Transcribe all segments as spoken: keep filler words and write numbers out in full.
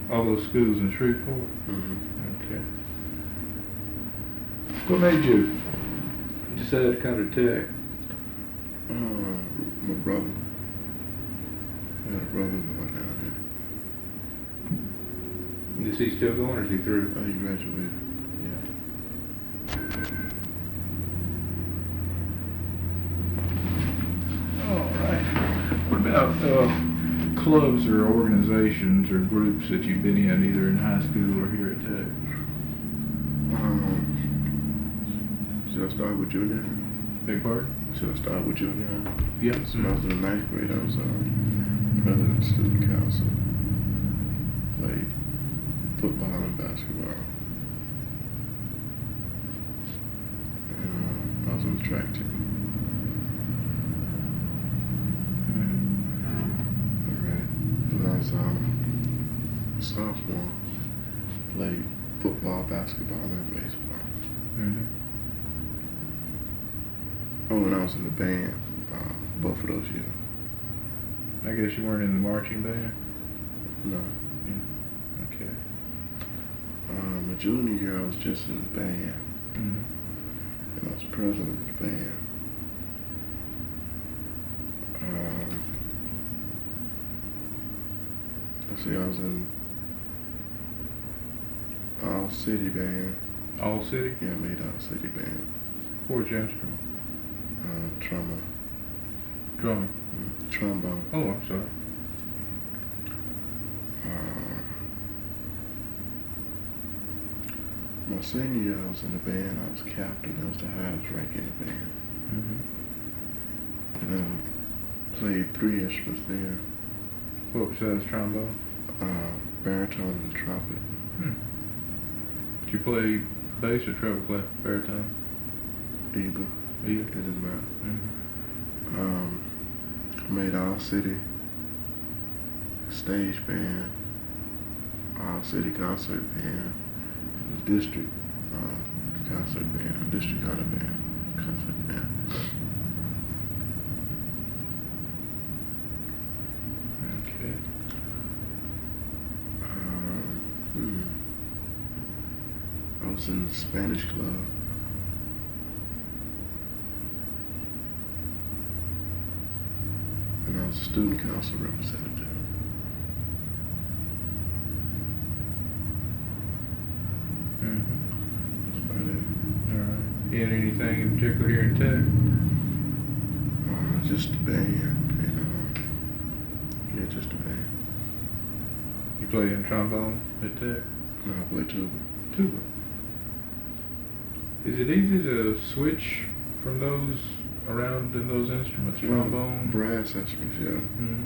All those schools in Shreveport? Mm-hmm. Okay. What made you decide to come to Tech? Uh, my brother. I had a brother going down there. Is he still going or is he through? Oh, he graduated. Yeah. All right. What about uh, clubs or organizations or groups that you've been in either in high school or here at Tech? Um, should I start with junior high? Big pardon? Should I start with junior high? Yeah. So when I was in the ninth grade, I was uh, president of the student council. Played football and basketball. And uh, I was on the track team. Alright. When I was um, a sophomore, played football, basketball, and baseball. Mm-hmm. Oh, when I was in the band, uh, both of those years. I guess you weren't in the marching band? No. Yeah. Okay. Um, my junior year, I was just in the band. Mm-hmm. And I was president of the band. Um, let's see, I was in All City Band. All City? Yeah, I made All City Band. What was your instrument? Um, trombone. Drumming. Mm, trombone. Oh, I'm sorry. Uh, my senior year, I was in the band. I was captain. I was the highest rank in the band. Mm-hmm. And I played three instruments then. What besides trombone? Uh, baritone and trumpet. Hmm. Did you play bass or treble clef, baritone? Either. Either. It didn't matter. Mm-hmm. Um, I made All City Stage Band, All City Concert Band, and the District uh, Concert Band, District Honor Band, Concert Band. Okay. Um, hmm. I was in the Spanish Club. And I was a student council representative. Mm-hmm. That's about it. All right. You had anything in particular here in Tech? Uh, just the band, and uh, yeah, just the band. You play in trombone at Tech? No, I play tuba. Tuba. Is it easy to switch from those around in those instruments? Trombone? Brass instruments, yeah. Mm-hmm.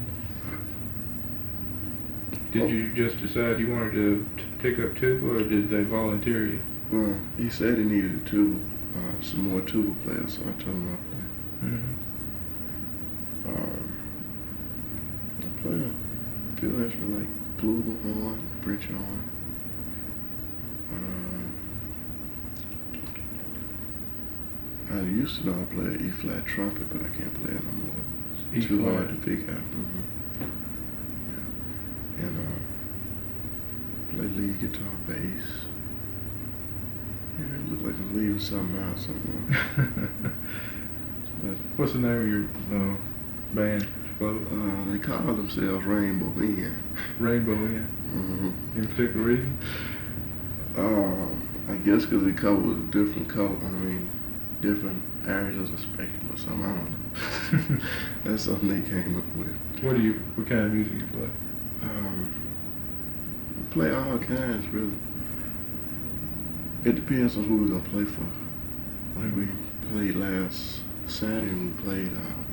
Did Oh. you just decide you wanted to t- pick up tuba, or did they volunteer you? Well, he said he needed a tuba, uh, some more tuba players, so I told him I'd play. Mm-hmm. Um, I play a few instruments like flugelhorn, French horn. Um, I used to know how to play an E-flat trumpet, but I can't play it no more. It's too E-flat. hard to figure out. Mm-hmm. Yeah. And uh, play lead guitar, bass. Yeah, it look like I'm leaving something out somewhere. But What's the name of your uh, band? Float? uh, they call themselves Rainbow Men. Rainbow Inn. Mm-hmm. Any particular reason? Um, I guess because it covers different color. I mean, different areas of the spectrum or something. I don't know. That's something they came up with. What do you? What kind of music you play? Um, play all kinds, really. It depends on who we're gonna play for. Like we played last Saturday, we played uh,